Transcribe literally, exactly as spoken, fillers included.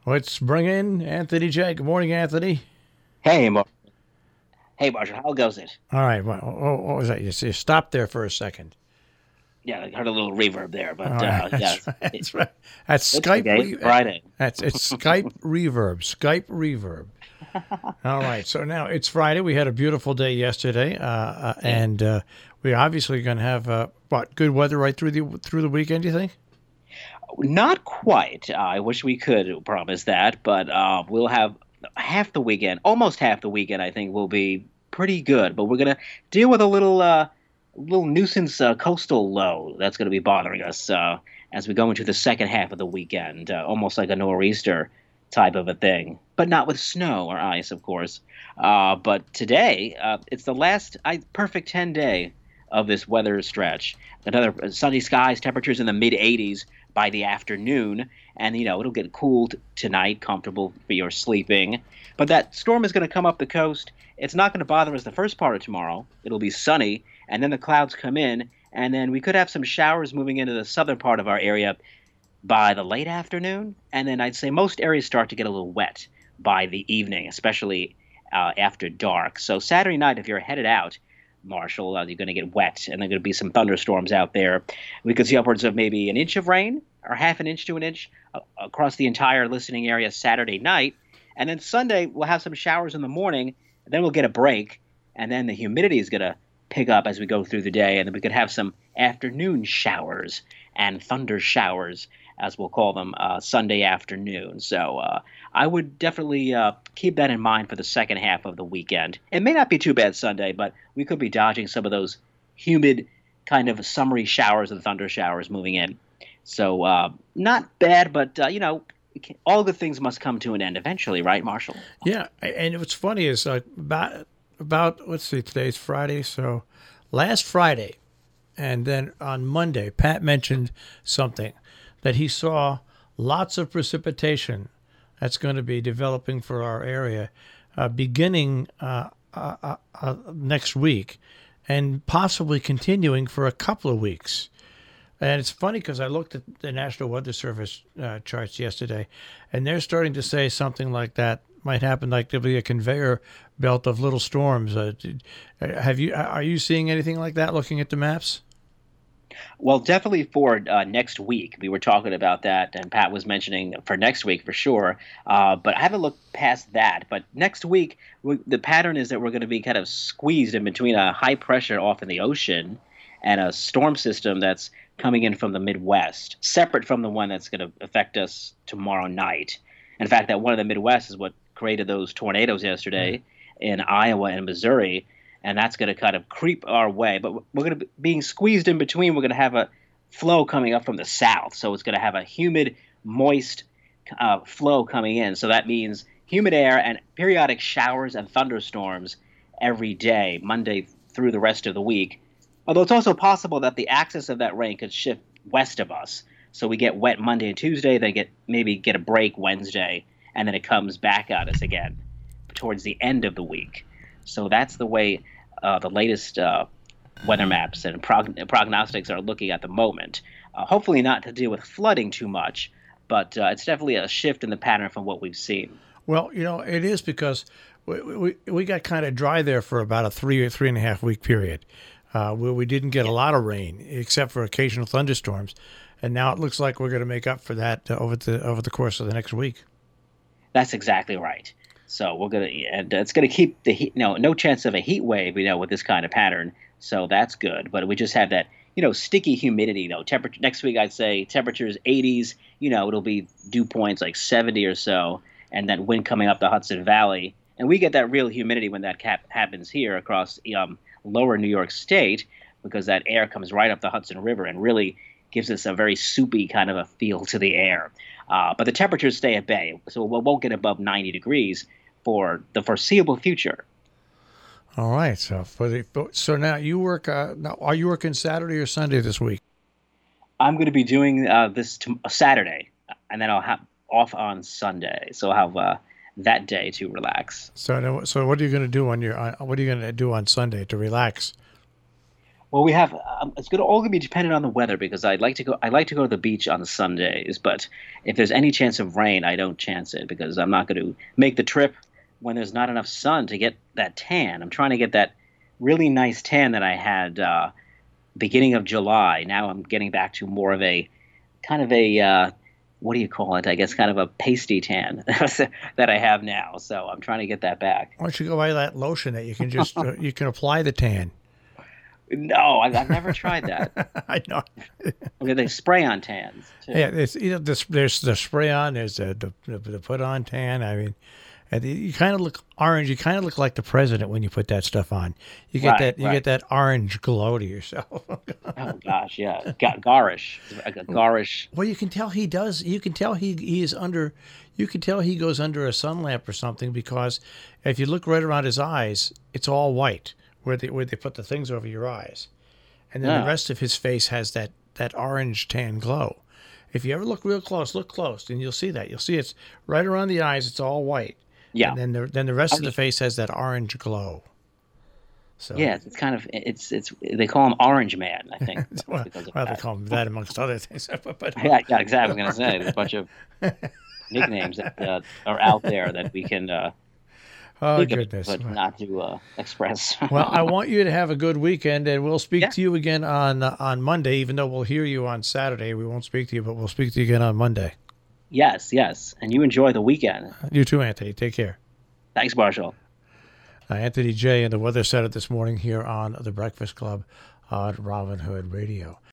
Let's bring in Anthony J. Good morning, Anthony. Hey, Mar- hey, Marshall, how goes it? All right. What, what what was that? You, you stopped there for a second. Yeah, I heard a little reverb there, All but right. uh, That's yes, right. it, That's right. That's it's Skype. okay. It's Re- Friday. that's it's Skype reverb. Skype reverb. All right. So now it's Friday. We had a beautiful day yesterday, uh, uh, Yeah. and uh, we're obviously going to have uh, what good weather right through the through the weekend. Do you think? Not quite. Uh, I wish we could promise that, but uh, we'll have half the weekend, almost half the weekend. I think will be pretty good. But we're gonna deal with a little, uh, little nuisance uh, coastal low that's gonna be bothering us uh, as we go into the second half of the weekend, uh, almost like a nor'easter type of a thing, but not with snow or ice, of course. Uh, but today, uh, it's the last I, perfect ten day of this weather stretch. Another uh, sunny skies, temperatures in the mid eighties by the afternoon, and you know it'll get cool t- tonight, comfortable for your sleeping. But that storm is going to come up the coast. It's not going to bother us the first part of tomorrow. It'll be sunny, and then the clouds come in, and then we could have some showers moving into the southern part of our area by the late afternoon, and then I'd say most areas start to get a little wet by the evening, especially uh, after dark. So Saturday night, if you're headed out, Marshall, uh, you're going to get wet, and there are going to be some thunderstorms out there. We could see upwards of maybe an inch of rain, or half an inch to an inch, uh, across the entire listening area Saturday night, and then Sunday we'll have some showers in the morning, and then we'll get a break, and then the humidity is going to pick up as we go through the day, and then we could have some afternoon showers and thunder showers, as we'll call them, uh, Sunday afternoon. So uh, I would definitely uh, keep that in mind for the second half of the weekend. It may not be too bad Sunday, but we could be dodging some of those humid, kind of summery showers and thunder showers moving in. So uh, not bad, but uh, you know, all good things must come to an end eventually, right, Marshall? Yeah. And what's funny is uh, about about let's see, today's Friday, so last Friday, and then on Monday, Pat mentioned something that he saw lots of precipitation that's going to be developing for our area uh, beginning uh, uh, uh, uh, next week and possibly continuing for a couple of weeks. And it's funny because I looked at the National Weather Service uh, charts yesterday, and they're starting to say something like that might happen, like there'll be a conveyor belt of little storms. Uh, did- uh, have you? Are you seeing anything like that? Looking at the maps? Well, definitely for uh, next week. We were talking about that, and Pat was mentioning for next week for sure. Uh, but I haven't looked past that. But next week, we, the pattern is that we're going to be kind of squeezed in between a high pressure off in the ocean and a storm system that's coming in from the Midwest, separate from the one that's going to affect us tomorrow night. In fact, that one in the Midwest is what created those tornadoes yesterday in Iowa and Missouri, and that's going to kind of creep our way. But we're going to be being squeezed in between. We're going to have a flow coming up from the south, so it's going to have a humid, moist uh, flow coming in. So that means humid air and periodic showers and thunderstorms every day, Monday through the rest of the week. Although it's also possible that the axis of that rain could shift west of us, so we get wet Monday and Tuesday, then get maybe get a break Wednesday, and then it comes back at us again towards the end of the week. So that's the way uh, the latest uh, weather maps and prog- prognostics are looking at the moment. Uh, hopefully, not to deal with flooding too much, but uh, it's definitely a shift in the pattern from what we've seen. Well, you know, it is because we we, we got kind of dry there for about a three or three and a half week period, uh, where we didn't get a lot of rain except for occasional thunderstorms, and now it looks like we're going to make up for that uh, over the over the course of the next week. That's exactly right. So we're gonna, and it's gonna keep the heat. No, no chance of a heat wave, you know, with this kind of pattern. So that's good. But we just have that, you know, sticky humidity. You know, temperature next week. I'd say temperatures eighties. You know, it'll be dew points like seventy or so, and that wind coming up the Hudson Valley. And we get that real humidity when that cap happens here across um, lower New York State, because that air comes right up the Hudson River and really gives us a very soupy kind of a feel to the air. Uh, but the temperatures stay at bay, so we won't get above ninety degrees for the foreseeable future. All right. So for the so now you work. Uh, now, are you working Saturday or Sunday this week? I'm going to be doing uh, this t- Saturday, and then I'll have off on Sunday, so I'll have uh, that day to relax. So now- so what are you going to do on your? Uh, what are you going to do on Sunday to relax? Well, we have. Um, it's going to all going to be dependent on the weather because I'd like to go. I like to go to the beach on Sundays, but if there's any chance of rain, I don't chance it because I'm not going to make the trip when there's not enough sun to get that tan. I'm trying to get that really nice tan that I had uh, beginning of July. Now I'm getting back to more of a kind of a uh, what do you call it? I guess kind of a pasty tan that I have now. So I'm trying to get that back. Why don't you go buy that lotion that you can just uh, you can apply the tan? No, I've, I've never tried that. I know. Okay, they spray on tans too. Yeah, it's, you know, this, there's the spray on, there's the, the, the put on tan. I mean, and you kind of look orange. You kind of look like the president when you put that stuff on. You get Right, that you right. get that orange glow to yourself. Oh gosh, yeah, Ga- garish, like a garish. Well, you can tell he does. You can tell he, he is under. You can tell he goes under a sun lamp or something because if you look right around his eyes, it's all white where they where they put the things over your eyes, and then Yeah. the rest of his face has that that orange tan glow. If you ever look real close, look close, and you'll see that. You'll see it's right around the eyes. It's all white. Yeah, And then the then the rest I of the mean- face has that orange glow. So yeah, it's kind of it's it's they call him Orange Man, I think. well, because of well, they that. call him that amongst other things. but, but Yeah, yeah, exactly. I was going to say there's a bunch of nicknames that uh, are out there that we can uh, oh think of, goodness. but not to uh, express. Well, I want you to have a good weekend, and we'll speak Yeah. to you again on uh, on Monday. Even though we'll hear you on Saturday, we won't speak to you, but we'll speak to you again on Monday. Yes, yes, and you enjoy the weekend. You too, Anthony. Take care. Thanks, Marshall. Uh, Anthony J. and the Weather Center this morning here on the Breakfast Club on Robin Hood Radio.